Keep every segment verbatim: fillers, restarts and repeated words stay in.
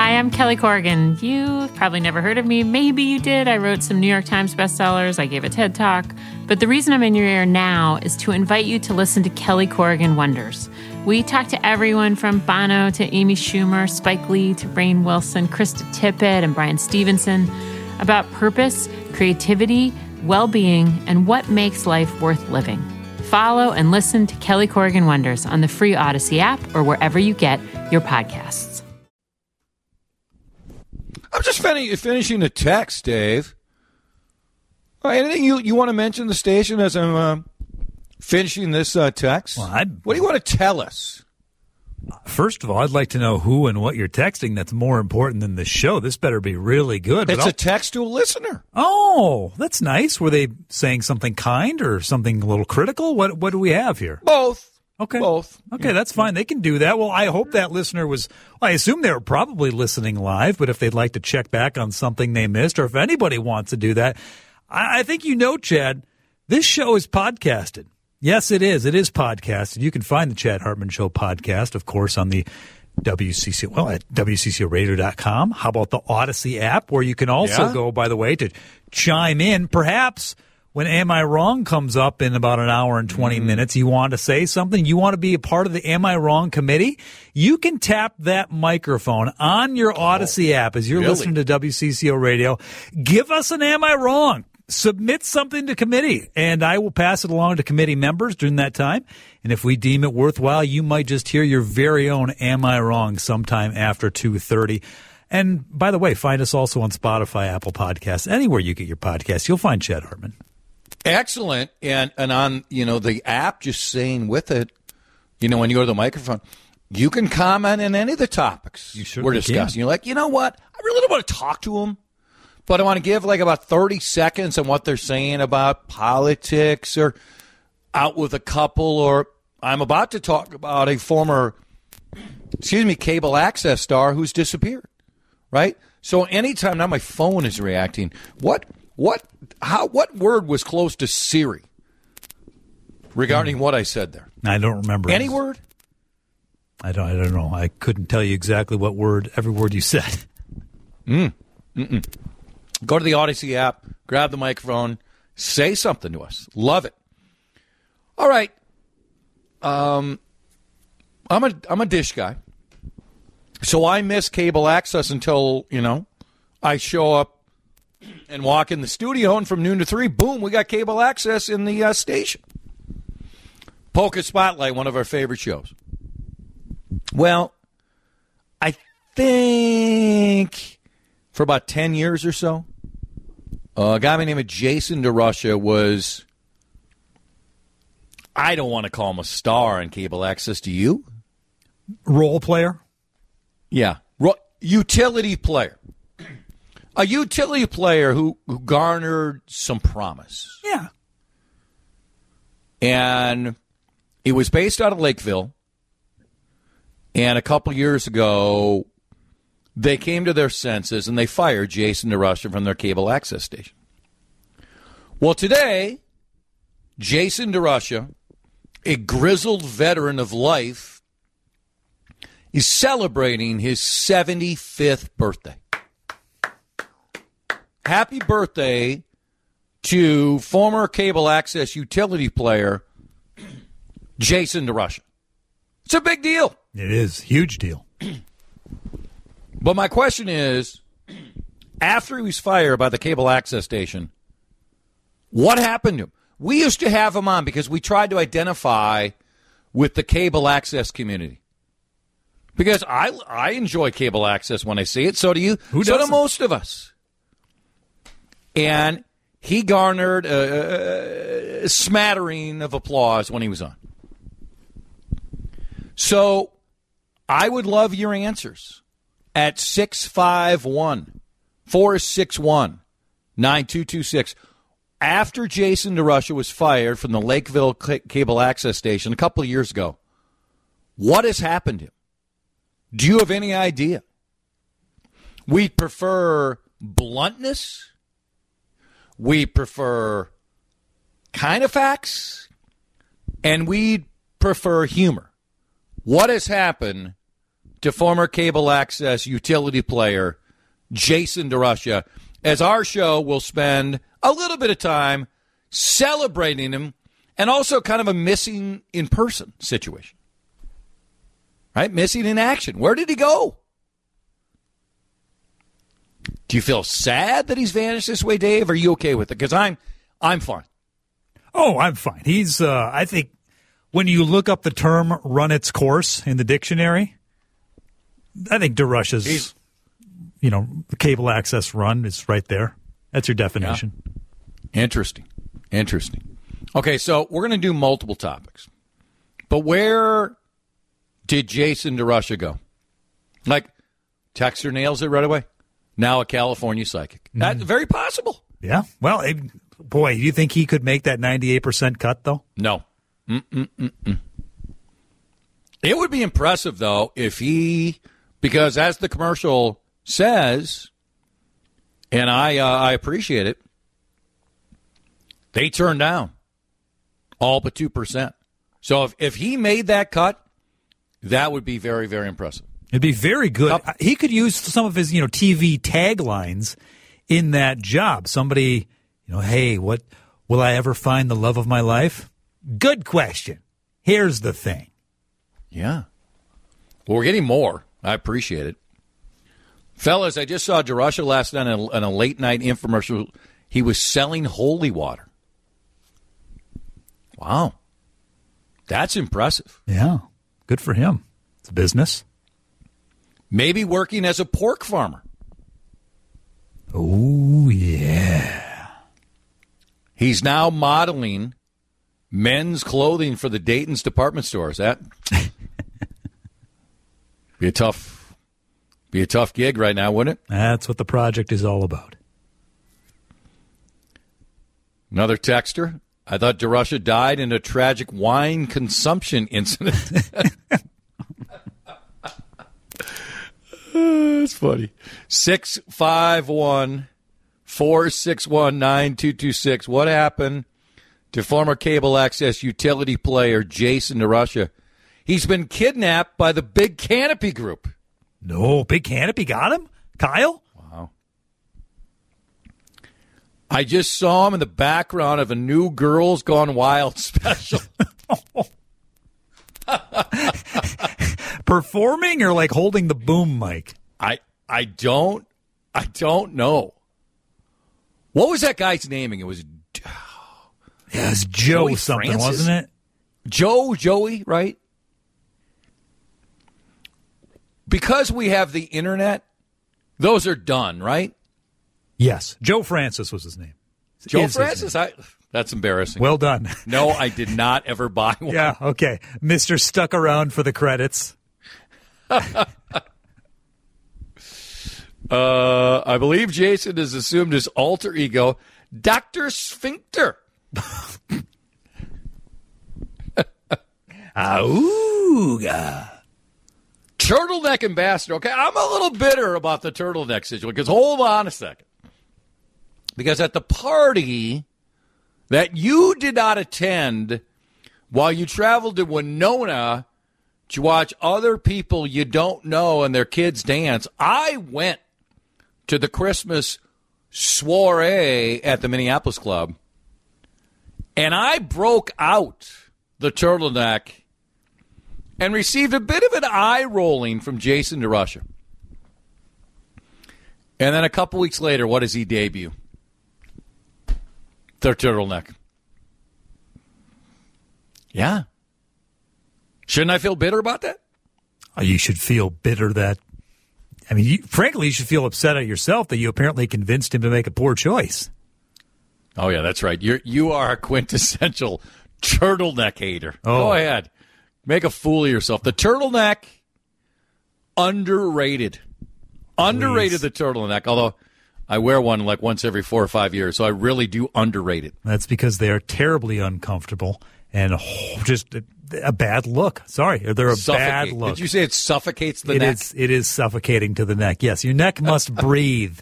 Hi, I'm Kelly Corrigan. You've probably never heard of me. Maybe you did. I wrote some New York Times bestsellers. I gave a TED Talk. But the reason I'm in your ear now is to invite you to listen to Kelly Corrigan Wonders. We talk to everyone from Bono to Amy Schumer, Spike Lee to Rainn Wilson, Krista Tippett, and Brian Stevenson about purpose, creativity, well-being, and what makes life worth living. Follow and listen to Kelly Corrigan Wonders on the free Odyssey app or wherever you get your podcasts. I'm just fin- finishing the text, Dave. Uh, anything you, you want to mention the station as I'm uh, finishing this uh, text? Well, what do you want to tell us? First of all, I'd like to know who and what you're texting that's more important than the show. This better be really good. It's a text to a listener. Oh, that's nice. Were they saying something kind or something a little critical? What What do we have here? Both. Okay. Both. Okay, that's fine. They can do that. Well, I hope that listener was, well, I assume they were probably listening live, but if they'd like to check back on something they missed, or if anybody wants to do that, I, I think you know, Chad, this show is podcasted. Yes, it is. It is podcasted. You can find the Chad Hartman Show podcast, of course, on the W C C O, well, at W C C O radio dot com. How about the Odyssey app, where you can also yeah. go, by the way, to chime in, perhaps when Am I Wrong comes up in about an hour and twenty mm. minutes, you want to say something, you want to be a part of the Am I Wrong committee, you can tap that microphone on your Odyssey oh, app as you're really? listening to W C C O Radio. Give us an Am I Wrong. Submit something to committee, and I will pass it along to committee members during that time. And if we deem it worthwhile, you might just hear your very own Am I Wrong sometime after two thirty. And by the way, find us also on Spotify, Apple Podcasts, anywhere you get your podcasts. You'll find Chad Hartman. Excellent. And and on, you know, the app, just saying with it, you know, when you go to the microphone, you can comment on any of the topics you sure we're discussing. can. You're like, you know what? I really don't want to talk to them, but I want to give like about thirty seconds on what they're saying about politics or out with a couple, or I'm about to talk about a former, excuse me, cable access star who's disappeared, right? So anytime now my phone is reacting, what What how what word was close to Siri regarding mm. what I said there? I don't remember. Any word? I don't I don't know. I couldn't tell you exactly what word, every word you said. Mm. Mm-mm. Go to the Odyssey app, grab the microphone, say something to us. Love it. All right. Um I'm a I'm a dish guy. So I miss cable access until, you know, I show up and walk in the studio, and from noon to three, boom, we got cable access in the uh, station. Polka Spotlight, one of our favorite shows. Well, I think for about ten years or so, uh, a guy by the name of Jason DeRusha was, I don't want to call him a star in cable access. Do you? Role player? Yeah. Ro- utility player. A utility player who, who garnered some promise. Yeah. And it was based out of Lakeville. And a couple years ago, they came to their senses and they fired Jason DeRusha from their cable access station. Well, today, Jason DeRusha, a grizzled veteran of life, is celebrating his seventy-fifth birthday. Happy birthday to former cable access utility player Jason DeRusha. It's a big deal. It is. Huge deal. But my question is, after he was fired by the cable access station, what happened to him? We used to have him on because we tried to identify with the cable access community. Because I, I enjoy cable access when I see it. So do you. Who so doesn't? do most of us. And he garnered a, a smattering of applause when he was on. So I would love your answers at six five one, four six one, nine two two six. After Jason DeRusha was fired from the Lakeville C- Cable Access Station a couple of years ago, what has happened to him? Do you have any idea? We prefer bluntness. We prefer kind of facts. And we prefer humor. What has happened to former cable access utility player Jason DeRusha, as our show will spend a little bit of time celebrating him and also kind of a missing in person situation. Right? Missing in action. Where did he go? Do you feel sad that he's vanished this way, Dave? Are you okay with it? Because I'm, I'm fine. Oh, I'm fine. He's, uh, I think, when you look up the term "run its course" in the dictionary, I think DeRusha's, he's, you know, cable access run is right there. That's your definition. Yeah. Interesting. Interesting. Okay, so we're going to do multiple topics. But where did Jason DeRusha go? Like, Texter nails it right away. Now a California psychic. Mm. That's very possible. Yeah. Well, it, boy, do you think he could make that ninety-eight percent cut, though? No. Mm-mm-mm-mm. It would be impressive, though, if he, because as the commercial says, and I uh, I appreciate it, they turned down all but two percent. So if, if he made that cut, that would be very, very impressive. It'd be very good. Up. He could use some of his, you know, T V taglines in that job. Somebody, you know, hey, what will I ever find the love of my life? Good question. Here's the thing. Yeah. Well, we're getting more. I appreciate it. Fellas, I just saw DeRusha last night on a, on a late-night infomercial. He was selling holy water. Wow. That's impressive. Yeah. Good for him. It's a business. Maybe working as a pork farmer. Oh, yeah. He's now modeling men's clothing for the Dayton's department stores. That be a tough, be a tough gig right now, wouldn't it? That's what the project is all about. Another texter. I thought DeRusha died in a tragic wine consumption incident. That's funny. six five one, four six one, nine two two six. What happened to former cable access utility player Jason DeRusha? He's been kidnapped by the Big Canopy Group. No, Big Canopy got him? Kyle? Wow. I just saw him in the background of a new Girls Gone Wild special. Performing or like holding the boom mic? I I don't I don't know. What was that guy's naming? It was Yeah, it was Joe Joey something, Francis? wasn't it? Joe, Joey, right? Because we have the internet, those are done, right? Yes. Joe Francis was his name. Joe Is his Francis? name. I, that's embarrassing. Well done. No, I did not ever buy one. Yeah, okay. Mister Stuck around for the credits. uh, I believe Jason has assumed his alter ego, Doctor Sphincter. Auga. Turtleneck ambassador. Okay, I'm a little bitter about the turtleneck situation because hold on a second. Because at the party that you did not attend while you traveled to Winona to watch other people you don't know and their kids dance, I went to the Christmas soiree at the Minneapolis Club, and I broke out the turtleneck and received a bit of an eye rolling from Jason DeRusha. And then a couple weeks later, what does he debut? The turtleneck. Yeah. Shouldn't I feel bitter about that? Oh, you should feel bitter that, I mean, you, frankly, you should feel upset at yourself that you apparently convinced him to make a poor choice. Oh, yeah, that's right. You're, you are a quintessential turtleneck hater. Oh. Go ahead. Make a fool of yourself. The turtleneck, underrated. Underrated, the turtleneck, although I wear one like once every four or five years, so I really do underrate it. That's because they are terribly uncomfortable and oh, just a, a bad look. Sorry, they're a Suffocate. bad look. Did you say it suffocates the it neck? Is, it is suffocating to the neck. Yes, your neck must breathe.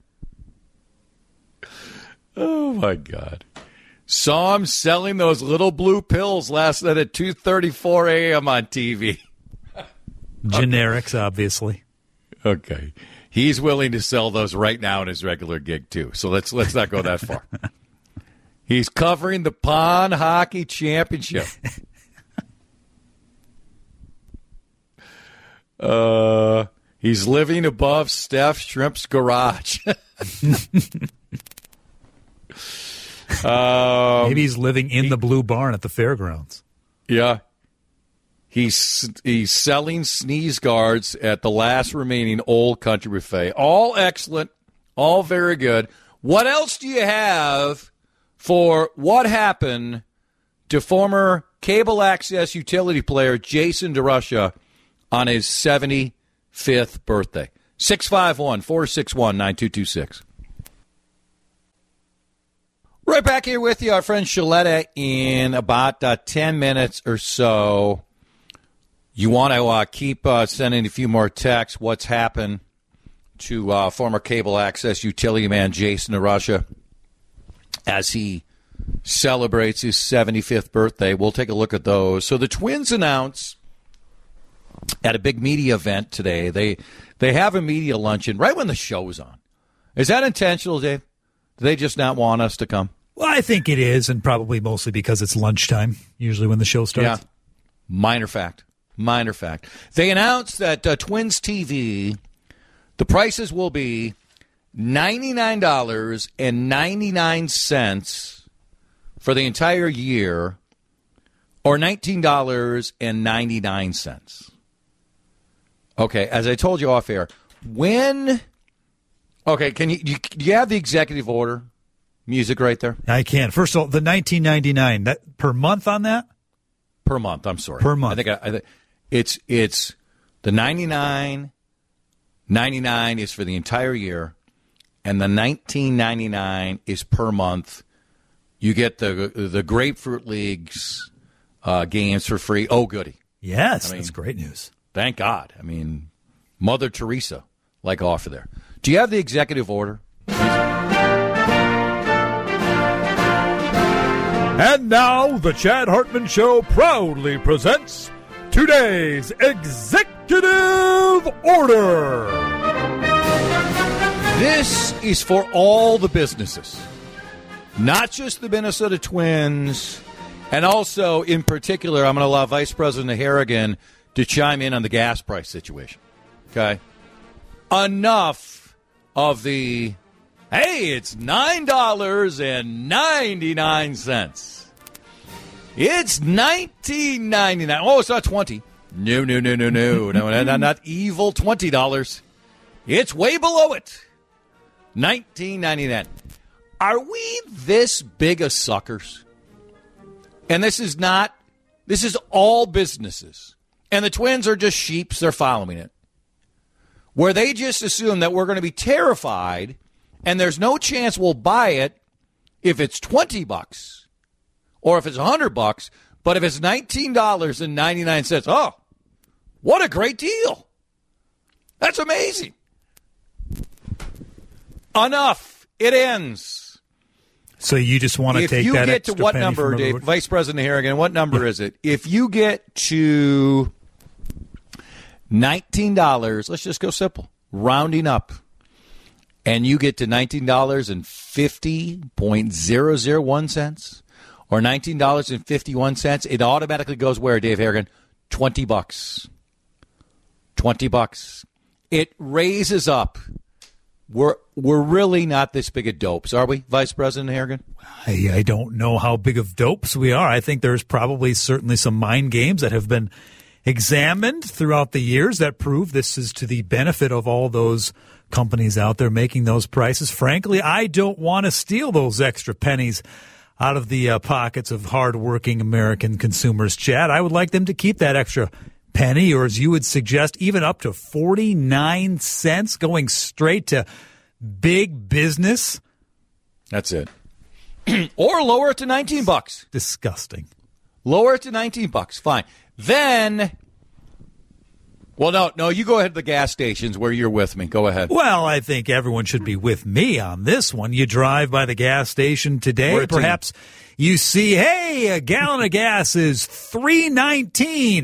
Oh, my God. Saw him selling those little blue pills last night at two thirty-four a.m. on T V. Generics, obviously. Okay. He's willing to sell those right now in his regular gig, too. So let's let's not go that far. He's covering the Pond Hockey Championship. uh, he's living above Steph Shrimp's garage. um, Maybe he's living in he, the Blue Barn at the fairgrounds. Yeah. He's he's selling sneeze guards at the last remaining Old Country Buffet. All excellent, all very good. What else do you have for what happened to former cable access utility player Jason DeRusha on his seventy-fifth birthday? six five one, four six one, nine two two six. Right back here with you, our friend Shaletta, in about uh, ten minutes or so. You want to uh, keep uh, sending a few more texts. What's happened to uh, former cable access utility man Jason DeRusha as he celebrates his seventy-fifth birthday? We'll take a look at those. So the Twins announce at a big media event today, they they have a media luncheon right when the show's on. Is that intentional, Dave? Do they just not want us to come? Well, I think it is, and probably mostly because it's lunchtime, usually when the show starts. Yeah, minor fact. Minor fact. They announced that uh, Twins T V, the prices will be ninety-nine dollars and ninety-nine cents for the entire year, or nineteen dollars and ninety-nine cents. Okay, as I told you off air, when... Okay, can you, you do you have the executive order music right there? I can. First of all, the nineteen ninety-nine, that per month on that? Per month, I'm sorry. Per month. I think I, I think it's it's the ninety-nine ninety-nine is for the entire year, and the nineteen ninety-nine is per month. You get the the Grapefruit League's uh, games for free. Oh, goody. Yes, I mean, that's great news. Thank God. I mean, Mother Teresa like offer there. Do you have the executive order? And now the Chad Hartman Show proudly presents today's executive order. This is for all the businesses, not just the Minnesota Twins, and also, in particular, I'm going to allow Vice President Harrigan to chime in on the gas price situation. Okay? Enough of the, hey, it's nine dollars and ninety-nine cents. It's nineteen ninety-nine. Oh, it's not twenty. No, no, no, no, no. no, not, not evil twenty dollars. It's way below it. nineteen ninety-nine. Are we this big of suckers? And this is not, this is all businesses. And the Twins are just sheeps. They're following it. Where they just assume that we're going to be terrified and there's no chance we'll buy it if it's twenty bucks or if it's one hundred bucks, but if it's nineteen dollars and ninety-nine cents, oh, what a great deal. That's amazing. Enough. It ends. So you just want to if take you that get extra to what penny number, from Dave, everybody? Vice President Harrigan, what number is it? If you get to nineteen dollars, let's just go simple, rounding up, and you get to nineteen dollars and fifty cents or nineteen dollars and fifty-one cents, it automatically goes where, Dave Harrigan? twenty bucks. twenty bucks. It raises up. We're we're really not this big of dopes, are we, Vice President Harrigan? I, I don't know how big of dopes we are. I think there's probably certainly some mind games that have been examined throughout the years that prove this is to the benefit of all those companies out there making those prices. Frankly, I don't want to steal those extra pennies out of the uh, pockets of hardworking American consumers, Chad. I would like them to keep that extra penny, or as you would suggest, even up to forty-nine cents going straight to big business. That's it. Or lower it to nineteen bucks. Disgusting. Lower it to nineteen bucks. Fine. Then, well, no, no, you go ahead to the gas stations where you're with me. Go ahead. Well, I think everyone should be with me on this one. You drive by the gas station today, perhaps you see, hey, a gallon of gas is three nineteen,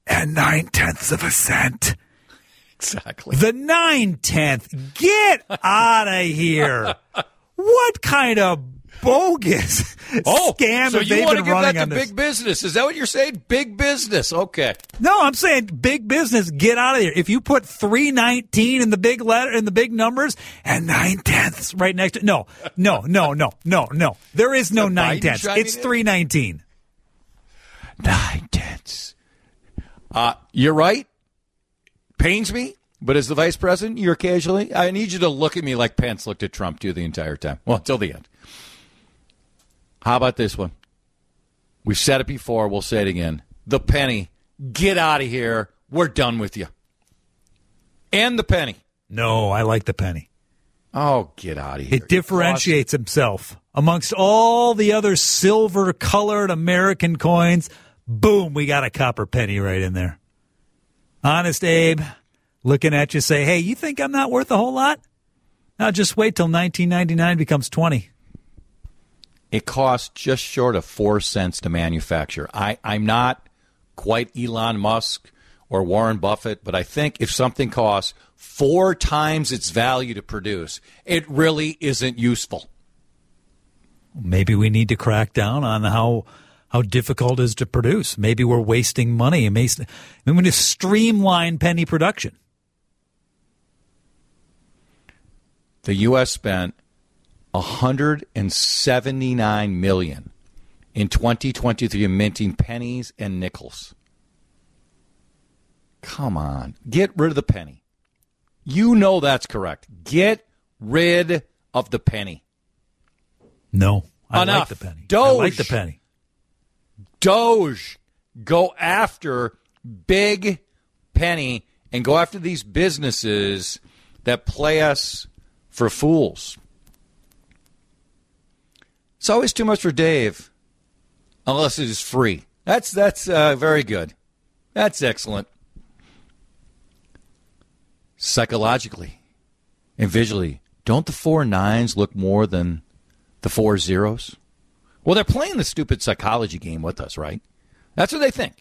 and nine-tenths of a cent. Exactly. The nine-tenth. Get out of here. What kind of bogus oh, scam so have you they want been to give running that on to this? big business? Is that what you're saying? Big business. Okay. No, I'm saying big business. Get out of here. If you put three nineteen in the big letter in the big numbers and nine tenths right next to no, no, no, no, no, no. There is no nine tenths. It's three nineteen. Nine tenths. Uh, you're right. Pains me. But as the vice president, you're occasionally. I need you to look at me like Pence looked at Trump too the entire time. Well, until the end. How about this one? We've said it before. We'll say it again. The penny. Get out of here. We're done with you. And the penny. No, I like the penny. Oh, get out of here. It differentiates it himself amongst all the other silver-colored American coins. Boom, we got a copper penny right in there. Honest Abe, looking at you, say, hey, you think I'm not worth a whole lot? Now just wait till nineteen ninety-nine becomes twenty. It costs just short of four cents to manufacture. I, I'm not quite Elon Musk or Warren Buffett, but I think if something costs four times its value to produce, it really isn't useful. Maybe we need to crack down on how how difficult it is to produce. Maybe we're wasting money. Maybe we need to streamline penny production. The U S spent one hundred seventy-nine million dollars in twenty twenty-three minting pennies and nickels. Come on. Get rid of the penny. You know that's correct. Get rid of the penny. No, I Enough. like the penny. Doge. I like the penny. Doge. Go after big penny and go after these businesses that play us for fools. It's always too much for Dave, unless it is free. That's that's uh, very good. That's excellent. Psychologically and visually, don't the four nines look more than the four zeros? Well, they're playing the stupid psychology game with us, right? That's what they think.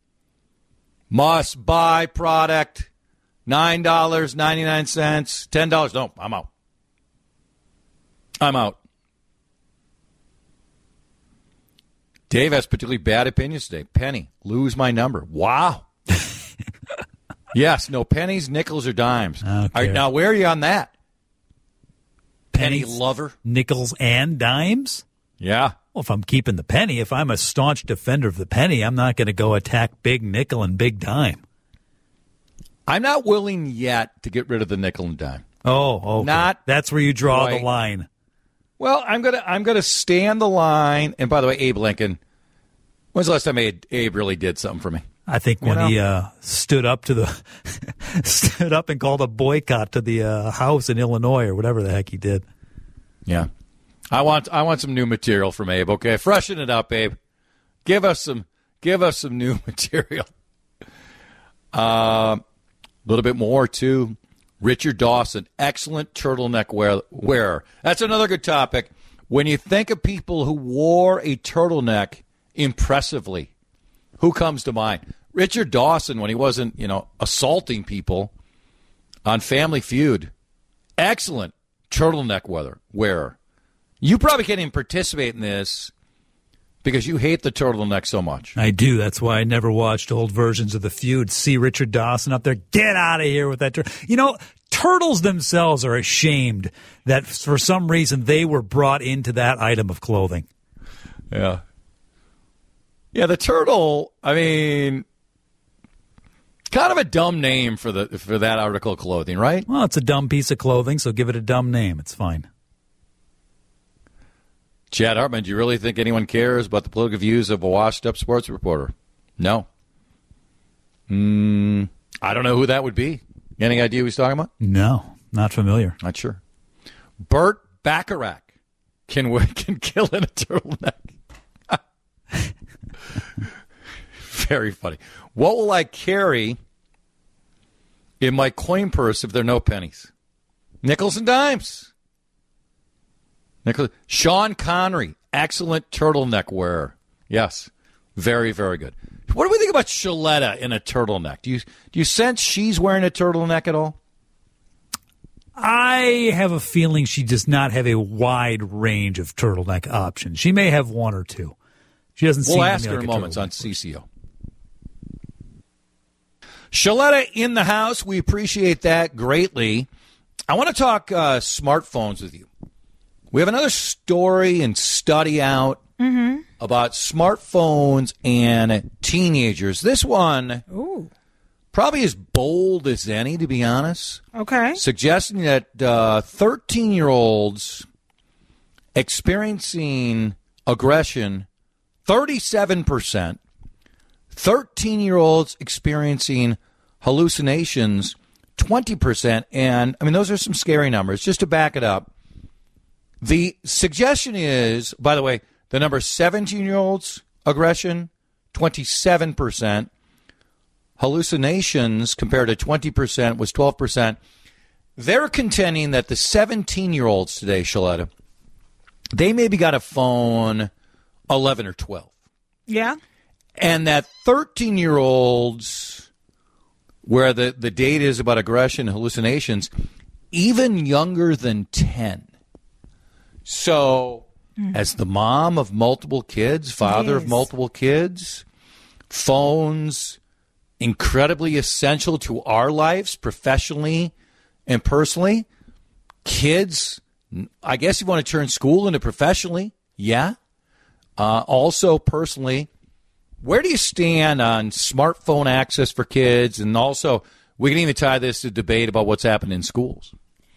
Must buy product, nine dollars and ninety-nine cents, ten dollars. No, I'm out. I'm out. Dave has particularly bad opinions today. Penny, lose my number. Wow. Yes, no pennies, nickels, or dimes. Okay. All right, now, where are you on that? Pennies, penny lover? Nickels and dimes? Yeah. Well, if I'm keeping the penny, if I'm a staunch defender of the penny, I'm not going to go attack big nickel and big dime. I'm not willing yet to get rid of the nickel and dime. Oh, okay. Not That's where you draw quite. the line. Well, I'm gonna I'm gonna stand the line. And by the way, Abe Lincoln, when's the last time Abe, Abe really did something for me? I think when You know? he uh, stood up to the stood up and called a boycott to the uh, house in Illinois or whatever the heck he did. Yeah, I want I want some new material from Abe. Okay, freshen it up, Abe. Give us some give us some new material. A uh, little bit more too. Richard Dawson, excellent turtleneck wear, wearer. That's another good topic. When you think of people who wore a turtleneck impressively, who comes to mind? Richard Dawson, when he wasn't, you know, assaulting people on Family Feud. Excellent turtleneck weather, wearer. You probably can't even participate in this because you hate the turtleneck so much. I do. That's why I never watched old versions of The Feud. See Richard Dawson up there. Get out of here with that turtle. You know, turtles themselves are ashamed that for some reason they were brought into that item of clothing. Yeah. Yeah, the turtle, I mean, kind of a dumb name for the for that article of clothing, right? Well, it's a dumb piece of clothing, so give it a dumb name. It's fine. Chad Hartman, do you really think anyone cares about the political views of a washed-up sports reporter? No. Mm, I don't know who that would be. Any idea who he's talking about? No, not familiar. Not sure. Burt Bacharach can, can kill in a turtleneck. Very funny. What will I carry in my coin purse if there are no pennies? Nickels and dimes. Nicholas, Sean Connery, excellent turtleneck wearer. Yes, very, very good. What do we think about Shaletta in a turtleneck? Do you do you sense she's wearing a turtleneck at all? I have a feeling she does not have a wide range of turtleneck options. She may have one or two. She doesn't we'll seem ask to me her like in a moments on turtleneck. C C O. Shaletta in the house. We appreciate that greatly. I want to talk uh, smartphones with you. We have another story and study out mm-hmm. about smartphones and teenagers. This one Ooh. probably as bold as any, to be honest. Okay. Suggesting that uh, thirteen-year-olds experiencing aggression, thirty-seven percent. thirteen-year-olds experiencing hallucinations, twenty percent. And, I mean, those are some scary numbers. Just to back it up, the suggestion is, by the way, the number seventeen-year-olds aggression, twenty-seven percent. Hallucinations compared to twenty percent was twelve percent. They're contending that the seventeen-year-olds today, Shaletta, they maybe got a phone eleven or twelve. Yeah. And that thirteen-year-olds, where the, the data is about aggression and hallucinations, even younger than ten. So, mm. as the mom of multiple kids, father yes. of multiple kids, phones incredibly essential to our lives, professionally and personally. Kids, I guess you want to turn school into professionally, yeah. Uh, also, personally, where do you stand on smartphone access for kids? And also, we can even tie this to debate about what's happening in schools.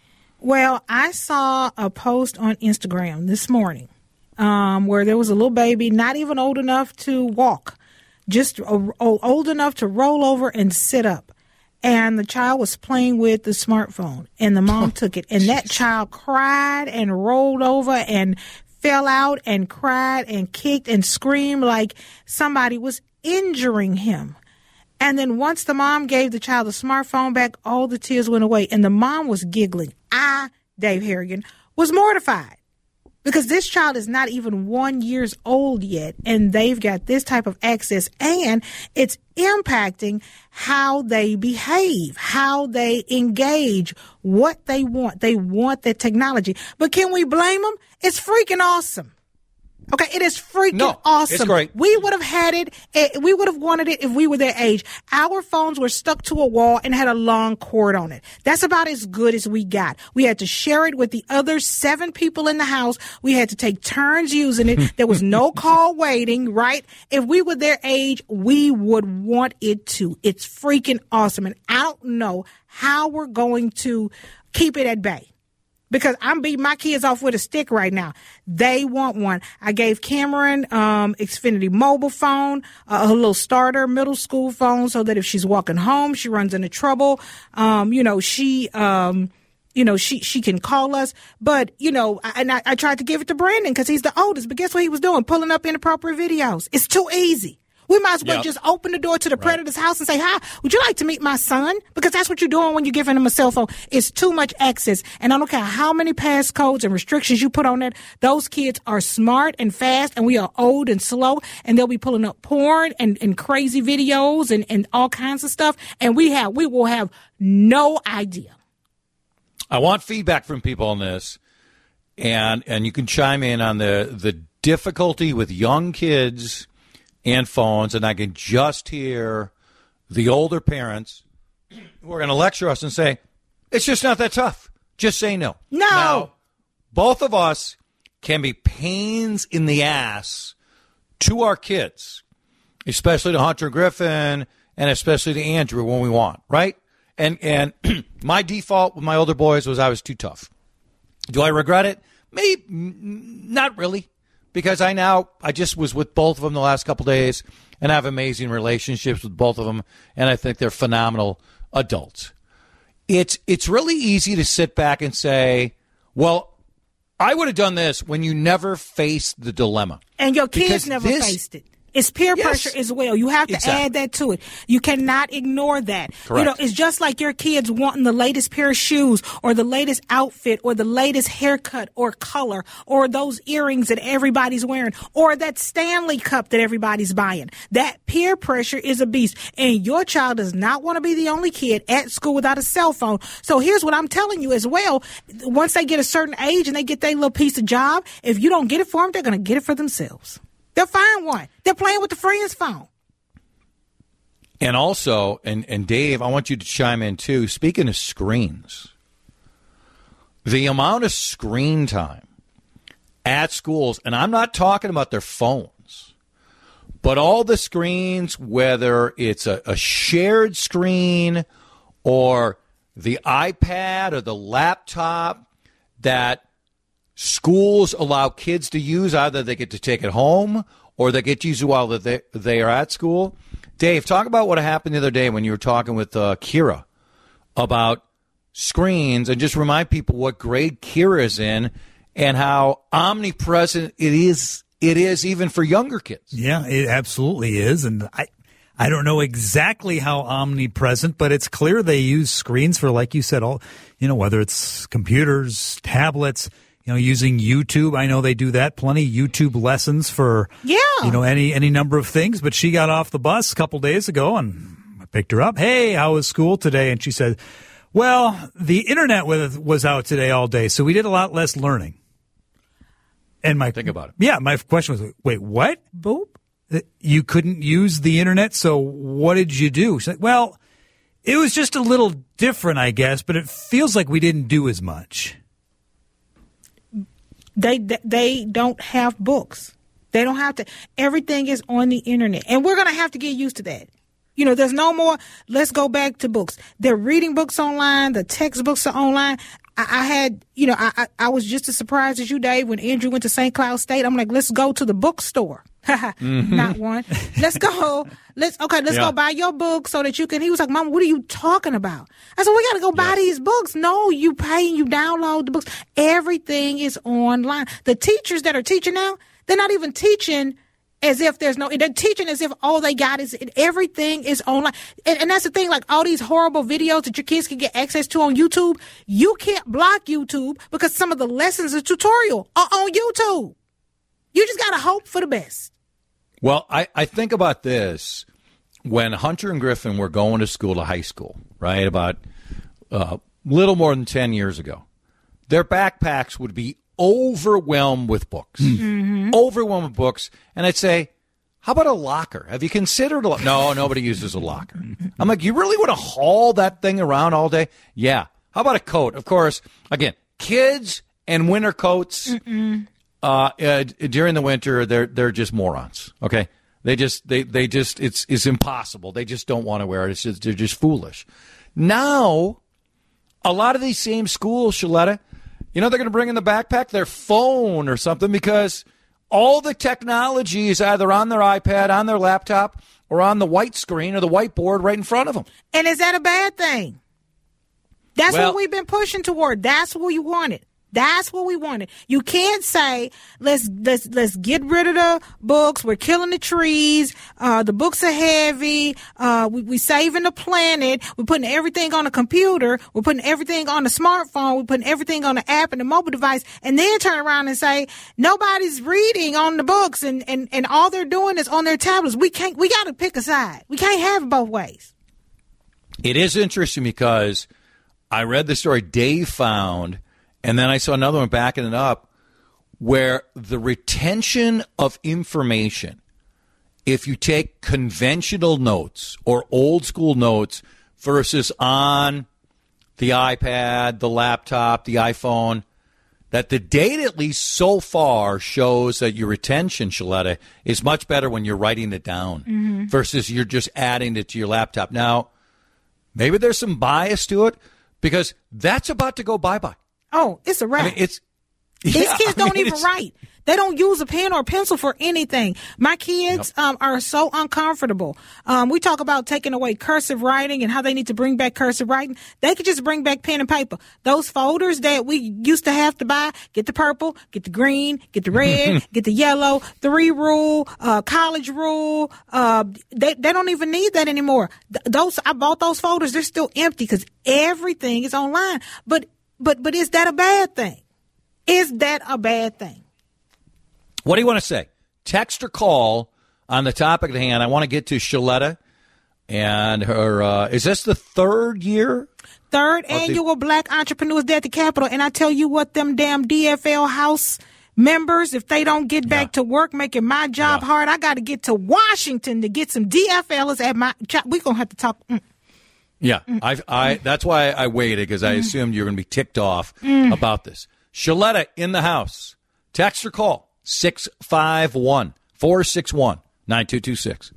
Well, I saw a post on Instagram this morning um, where there was a little baby, not even old enough to walk, just uh, old enough to roll over and sit up. And the child was playing with the smartphone, and the mom took it. And that child cried and rolled over and fell out and cried and kicked and screamed like somebody was injuring him. And then once the mom gave the child the smartphone back, all the tears went away. And the mom was giggling. I, Dave Harrigan, was mortified because this child is not even one years old yet, and they've got this type of access, and it's impacting how they behave, how they engage, what they want. They want that technology. But can we blame them? It's freaking awesome. Okay, it is freaking no, awesome. It's great. We would have had it, eh, we would have wanted it if we were their age. Our phones were stuck to a wall and had a long cord on it. That's about as good as we got. We had to share it with the other seven people in the house. We had to take turns using it. There was no call waiting, right? If we were their age, we would want it too. It's freaking awesome. And I don't know how we're going to keep it at bay. Because I'm beating my kids off with a stick right now. They want one. I gave Cameron um Xfinity mobile phone, uh, a little starter middle school phone, so that if she's walking home, she runs into trouble. Um, you know, she um, you know, she she can call us. But you know, I, and I, I tried to give it to Brandon because he's the oldest. But guess what he was doing? Pulling up inappropriate videos. It's too easy. We might as well yep. just open the door to the predator's right. house and say, hi, would you like to meet my son? Because that's what you're doing when you're giving him a cell phone. It's too much access. And I don't care how many passcodes and restrictions you put on that. Those kids are smart and fast, and we are old and slow, and they'll be pulling up porn and, and crazy videos and, and all kinds of stuff. And we have we will have no idea. I want feedback from people on this. And and you can chime in on the, the difficulty with young kids and phones, and I can just hear the older parents who are going to lecture us and say, it's just not that tough. Just say no. No. Now, both of us can be pains in the ass to our kids, especially to Hunter Griffin and especially to Andrew when we want, right? And, and my default with my older boys was I was too tough. Do I regret it? Maybe not really. Because I now, I just was with both of them the last couple of days, and I have amazing relationships with both of them, and I think they're phenomenal adults. It's it's really easy to sit back and say, well, I would have done this when you never faced the dilemma. And your kids because never this, faced it. It's peer Yes. pressure as well. You have to Exactly. add that to it. You cannot ignore that. Correct. You know, it's just like your kids wanting the latest pair of shoes or the latest outfit or the latest haircut or color or those earrings that everybody's wearing or that Stanley cup that everybody's buying. That peer pressure is a beast. And your child does not want to be the only kid at school without a cell phone. So here's what I'm telling you as well. Once they get a certain age and they get their little piece of job, if you don't get it for them, they're going to get it for themselves. They'll find one. They're playing with the friend's phone. And also, and, and Dave, I want you to chime in too. Speaking of screens, the amount of screen time at schools, and I'm not talking about their phones, but all the screens, whether it's a, a shared screen or the iPad or the laptop that schools allow kids to use, either they get to take it home or they get to use it while they, they are at school. Dave, talk about what happened the other day when you were talking with uh, Kira about screens, and just remind people what grade Kira is in and how omnipresent it is. It is even for younger kids. Yeah, it absolutely is. And I, I don't know exactly how omnipresent, but it's clear they use screens for, like you said, all, you know, whether it's computers, tablets, you know, using YouTube. I know they do that. Plenty YouTube lessons for, Yeah. you know, any any number of things. But she got off the bus a couple days ago, and I picked her up. Hey, how was school today? And she said, well, the internet was was out today all day, so we did a lot less learning. And my Think about it. Yeah, my question was, wait, what? Boop. You couldn't use the internet, so what did you do? She's like, well, it was just a little different, I guess, but it feels like we didn't do as much. They they don't have books. They don't have to. Everything is on the internet. And we're going to have to get used to that. You know, there's no more, let's go back to books. They're reading books online. The textbooks are online. I, I had, you know, I, I I was just as surprised as you, Dave, when Andrew went to Saint Cloud State. I'm like, let's go to the bookstore. mm-hmm. Not one. Let's go. Let's, okay, let's Yeah. go buy your book so that you can, he was like, Mom, what are you talking about? I said, we got to go buy Yeah. these books. No, you pay and you download the books. Everything is online. The teachers that are teaching now, they're not even teaching as if there's no, they're teaching as if all they got is, everything is online. And, and that's the thing, like all these horrible videos that your kids can get access to on YouTube, you can't block YouTube because some of the lessons and tutorial are on YouTube. You just got to hope for the best. Well, I, I think about this when Hunter and Griffin were going to school, to high school, right, about a uh, little more than ten years ago. Their backpacks would be overwhelmed with books, mm-hmm. overwhelmed with books. And I'd say, how about a locker? Have you considered a locker? No, nobody uses a locker. I'm like, you really want to haul that thing around all day? Yeah. How about a coat? Of course, again, kids and winter coats. Uh, uh, during the winter, they're they're just morons. Okay, they just they they just it's it's impossible. They just don't want to wear it. It's just, they're just foolish. Now, a lot of these same schools, Shaletta, you know, they're going to bring in the backpack their phone or something because all the technology is either on their iPad, on their laptop, or on the white screen or the whiteboard right in front of them. And is that a bad thing? That's Well- what we've been pushing toward. That's what we wanted. That's what we wanted. You can't say let's let's let's get rid of the books. We're killing the trees. Uh, the books are heavy. Uh, we we saving the planet. We're putting everything on a computer. We're putting everything on a smartphone. We're putting everything on an app and a mobile device. And then turn around and say nobody's reading on the books and and and all they're doing is on their tablets. We can't. We got to pick a side. We can't have it both ways. It is interesting because I read the story Dave found. And then I saw another one backing it up where the retention of information, if you take conventional notes or old school notes versus on the iPad, the laptop, the iPhone, that the data, at least so far, shows that your retention, Shaletta, is much better when you're writing it down mm-hmm. versus you're just adding it to your laptop. Now, maybe there's some bias to it because that's about to go bye-bye. Oh, it's a wrap. I mean, it's These yeah, kids don't I mean, even write. They don't use a pen or a pencil for anything. My kids yep. um, are so uncomfortable. Um, we talk about taking away cursive writing and how they need to bring back cursive writing. They could just bring back pen and paper. Those folders that we used to have to buy, get the purple, get the green, get the red, get the yellow, three rule, uh, college rule. Uh, they, they don't even need that anymore. Th- those I bought those folders. They're still empty because everything is online. But but but is that a bad thing? Is that a bad thing? What do you want to say? Text or call on the topic at hand. I want to get to Shaletta and her. Uh, is this the third year? Third annual the- Black Entrepreneurs Day at the Capitol. And I tell you what, them damn D F L House members, if they don't get back yeah. to work making my job yeah. hard, I got to get to Washington to get some D F Lers at my job. We're going to have to talk. Mm. Yeah, mm. I, I, that's why I waited, because I mm. assumed you were going to be ticked off mm. about this. Shaletta in the house. Text or call six five one, four six one, nine two two six.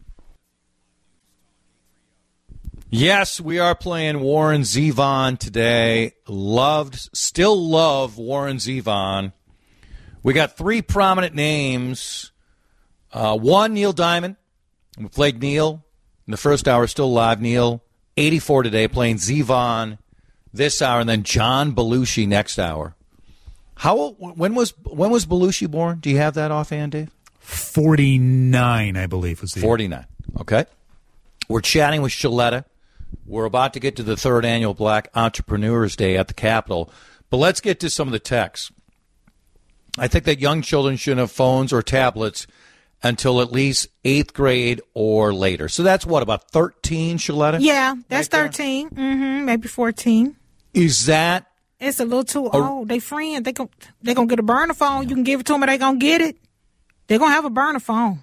Yes, we are playing Warren Zevon today. Loved, still love Warren Zevon. We got three prominent names. Uh, one, Neil Diamond. We played Neil in the first hour, still alive. Neil, eighty-four today, playing Zevon this hour, and then John Belushi next hour. How old, when was when was Belushi born? Do you have that offhand, Dave? forty-nine, I believe, was the forty-nine. Okay. We're chatting with Shaletta. We're about to get to the third annual Black Entrepreneurs Day at the Capitol. But let's get to some of the texts. I think that young children shouldn't have phones or tablets until at least eighth grade or later. So that's what, about thirteen, Shaletta? Yeah, that's right thirteen. Mm-hmm, maybe fourteen. Is that? It's a little too a, old. They friends. They gon' they gonna get a burner phone. You can give it to them, and they gonna get it. They're gonna have a burner phone.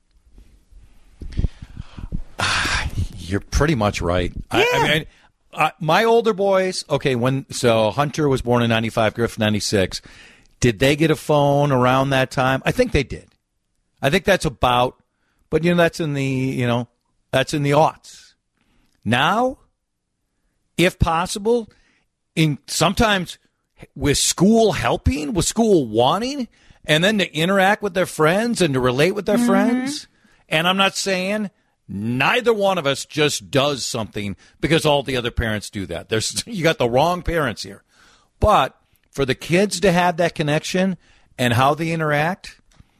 You're pretty much right. Yeah. I, I mean, I, my older boys. Okay, when so Hunter was born in ninety-five, Griff ninety-six. Did they get a phone around that time? I think they did. I think that's about, but you know, that's in the, you know, that's in the aughts. Now, if possible, in sometimes with school helping, with school wanting, and then to interact with their friends and to relate with their mm-hmm. friends. And I'm not saying neither one of us just does something because all the other parents do that. There's you got the wrong parents here. But for the kids to have that connection and how they interact,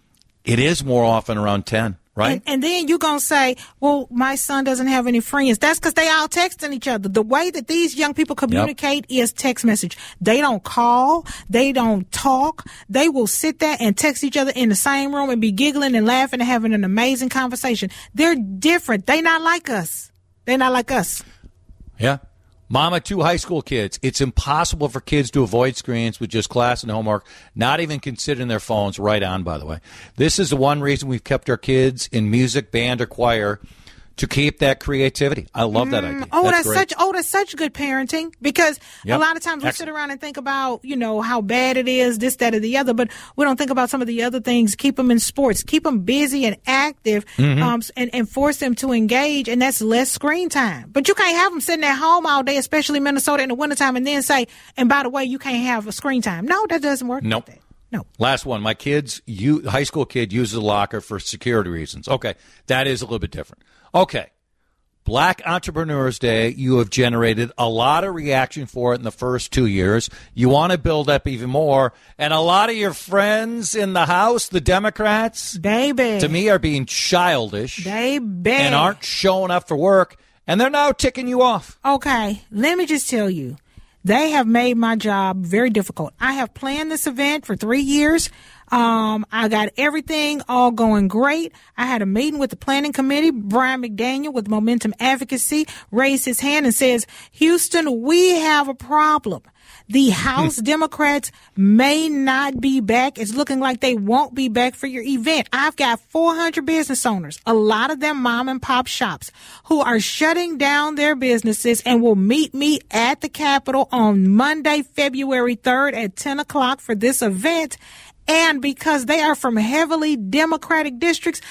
it is more often around ten, right? And, and then you're going to say, well, my son doesn't have any friends. That's because they all texting each other. The way that these young people communicate yep. is text message. They don't call. They don't talk. They will sit there and text each other in the same room and be giggling and laughing and having an amazing conversation. They're different. They're not like us. They're not like us. Yeah. Mama, two high school kids. It's impossible for kids to avoid screens with just class and homework, not even considering their phones. Right on, by the way. This is the one reason we've kept our kids in music, band, or choir, to keep that creativity. I love that idea. Oh, that's, that's such oh, that's such good parenting, because yep. a lot of times we Excellent. sit around and think about, you know, how bad it is, this, that, or the other, but we don't think about some of the other things. Keep them in sports, keep them busy and active, mm-hmm. um, and, and force them to engage, and that's less screen time. But you can't have them sitting at home all day, especially Minnesota in the wintertime, and then say, and by the way, you can't have a screen time. No, that doesn't work. Nope. Like that. No. Last one. My kid's you, high school kid uses a locker for security reasons. Okay, that is a little bit different. Okay. Black Entrepreneurs Day, you have generated a lot of reaction for it in the first two years. You want to build up even more. And a lot of your friends in the House, the Democrats, baby, to me are being childish. Baby. And aren't showing up for work. And they're now ticking you off. Okay, let me just tell you, they have made my job very difficult. I have planned this event for three years. Um, I got everything all going great. I had a meeting with the planning committee. Brian McDaniel with Momentum Advocacy raised his hand and says, Houston, we have a problem. The House Democrats may not be back. It's looking like they won't be back for your event. I've got four hundred business owners, a lot of them mom and pop shops, who are shutting down their businesses and will meet me at the Capitol on Monday, February third at ten o'clock for this event. And because they are from heavily Democratic districts,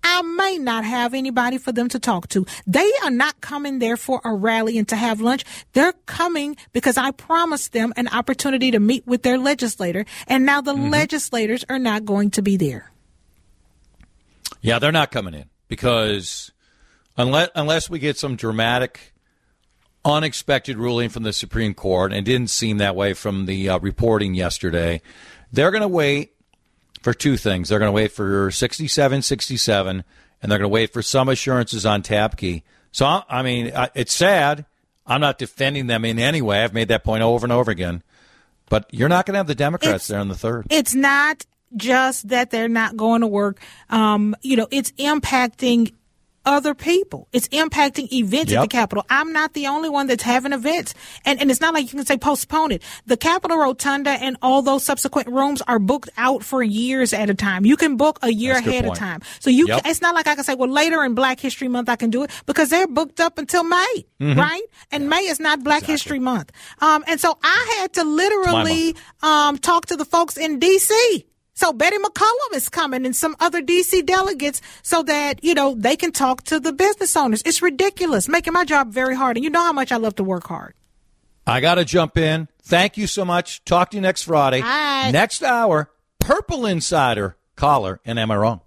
I may not have anybody for them to talk to. They are not coming there for a rally and to have lunch. They're coming because I promised them an opportunity to meet with their legislator, and now the mm-hmm. legislators are not going to be there. Yeah, they're not coming in because unless unless we get some dramatic, unexpected ruling from the Supreme Court, and it didn't seem that way from the uh, reporting yesterday, they're going to wait for two things. They're going to wait for sixty-seven sixty-seven, and they're going to wait for some assurances on Tapke. So, I mean, it's sad. I'm not defending them in any way. I've made that point over and over again. But you're not going to have the Democrats it's, there on the third. It's not just that they're not going to work. Um, you know, it's impacting other people. It's impacting events yep. at the Capitol. I'm not the only one that's having events. And, and it's not like you can say postpone it. The Capitol Rotunda and all those subsequent rooms are booked out for years at a time. You can book a year That's ahead of time. So you yep. can, it's not like I can say, well, later in Black History Month I can do it, because they're booked up until May, mm-hmm. right? And yeah. May is not Black exactly. History Month. Um, and so I had to literally um, talk to the folks in D C So Betty McCollum is coming and some other D C delegates so that, you know, they can talk to the business owners. It's ridiculous, making my job very hard. And you know how much I love to work hard. I got to jump in. Thank you so much. Talk to you next Friday. Bye. Next hour, Purple Insider caller. And am I wrong?